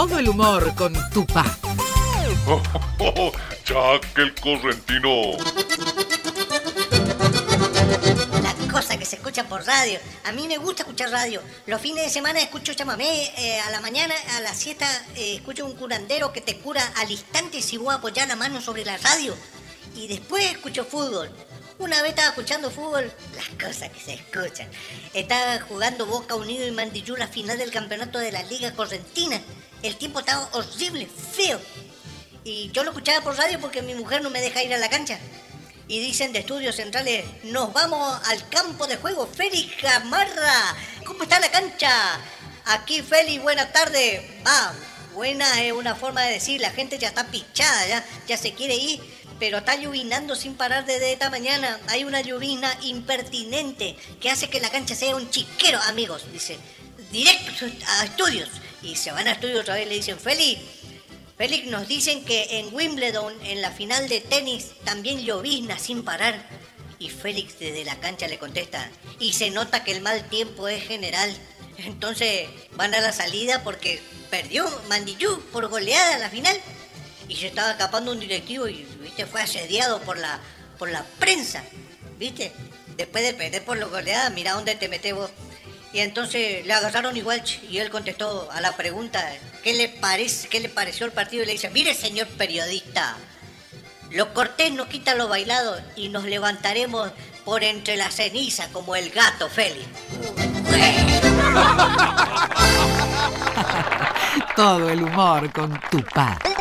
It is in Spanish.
Todo el humor con Tupá. Jack el Correntino. Las cosas que se escuchan por radio. A mí me gusta escuchar radio. Los fines de semana escucho chamamé, a la mañana, a la siesta, escucho un curandero que te cura al instante si vos apoyás la mano sobre la radio. Y después escucho fútbol. Una vez estaba escuchando fútbol, las cosas que se escuchan. Estaba jugando Boca Unido y Mandillú la final del campeonato de la Liga Correntina. El tiempo estaba horrible, feo. Y yo lo escuchaba por radio porque mi mujer no me deja ir a la cancha. Y dicen de Estudios Centrales, nos vamos al campo de juego. Félix Gamarra, ¿cómo está la cancha? Aquí Félix, buenas tardes. Buena es una forma de decir, la gente ya está pichada, ya se quiere ir. Pero está llovinando sin parar desde esta mañana. Hay una llovizna impertinente que hace que la cancha sea un chiquero, amigos. Dice, directo a Estudios. Y se van a Estudios otra vez, le dicen, Félix, nos dicen que en Wimbledon, en la final de tenis, también llovizna sin parar. Y Félix desde la cancha le contesta, y se nota que el mal tiempo es general. Entonces van a la salida porque perdió Mandillú por goleada en la final. Y se estaba escapando un directivo y, viste, fue asediado por la prensa, viste. Después de perder por la goleada, mira dónde te metés vos. Y entonces le agarraron igual y él contestó a la pregunta, ¿qué le pareció el partido? Y le dice, mire señor periodista, lo cortés no quita lo bailado y nos levantaremos por entre la ceniza como el gato Félix. Todo el humor con Tupá.